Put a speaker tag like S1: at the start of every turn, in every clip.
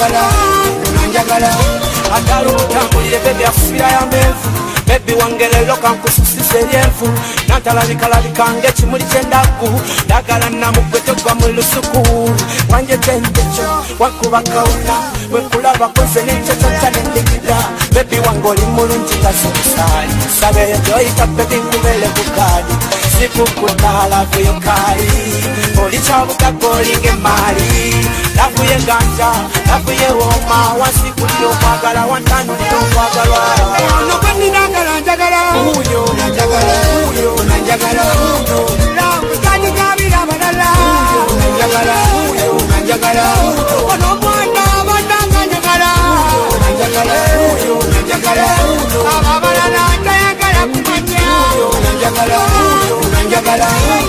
S1: unanjagala atalo kutambulire bebe afira ya mevu bebi wangelelo kankusisise lyenvu nantalabika ng'ekimuli ky'endaku ndagala namugwetogwa mu lusuku wanje tentecho wakuba kawuna wekulaba kwenze n'ekyokyokya n'endigida bebi wange oli mulungi kasukusaali sabeyo gyoyita bebi nkubele ku kaadi sikukutala kuyo kali oli kyabugaga olinga emaali lavuye ganja lavuye woma wansikulira okwagala wantanulira okwagalwa ono kweninagala njagala uyo nanjagala uyo nanjagala uyo lamutandikabira abalala nanjagala uyo nanjagala ono omwana bandanga njagala nanjagala uyo nanjagala ababalala ntayagala kumanya nanjagala uyo nanjagala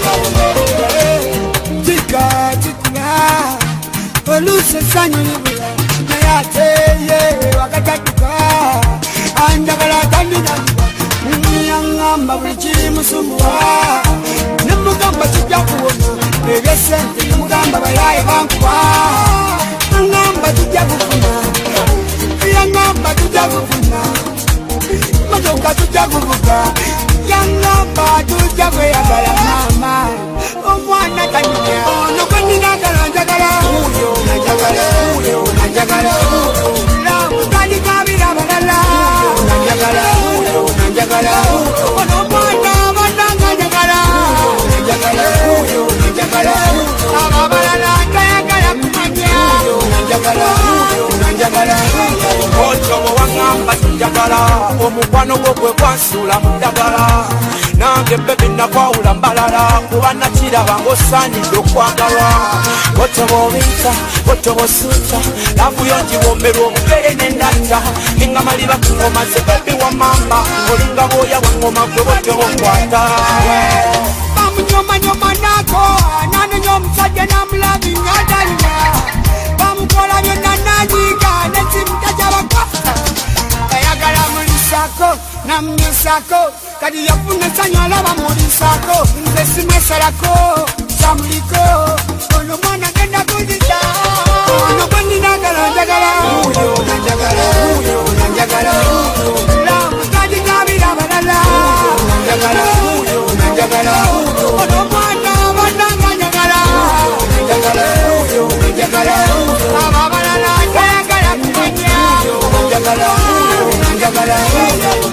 S1: tikatikuya oluse sanyulibula nayateye wakatatuka anjagala kandinagwa nyangamba buli kiri musumbuwa nemugamba kijja kuwona ebyesente nemugamba bayaye bankuba ngamba tujja kufuna yangamba tujja kufuna motoka tujja kuvuga yangamba tujja kweyagala mama omwana kanyunya ono kweninagala njagala uyo nanjagala uyo nanjagala lamutandikabira abalala nanjagala uyo nanjagala ono omwana bandanga njagala nanjagala uyo nanjagala ababalala ntayagala kumanya nanjagala uyo nanjagala ojo bwewangamba njagala omukwano gwo gwe gwansuula mu ddagala nange bebi nakwawula mbalala kuba nakiraba ng'osaanidde okwagalwa otoboobiyita otobosuuta lavuyo ngiwomberwa omugere n'endanja ningamaliba kungomaze bebi wamamba olinga bwoya bwangoma gwe botobokwata bamunyomanyoma nako nanenya omusajja namulabinga adalinya bamukola byonna nanyiga nekimuta kyabakwafa ayagala mulisako namnyesako kadi yafuna sanyo alaba mulisako nze simwesalako samuliko ono mwana genda kuzita ono kweninagala njagala uyo nanjagala uyo nanjagala lamutandikabira abalala nanjagala uyo nanjagala ono mwana bandanga njagala nanjagala uyo nanjagala ababalala ntayagala kumanya nanjagala uyo nanjagala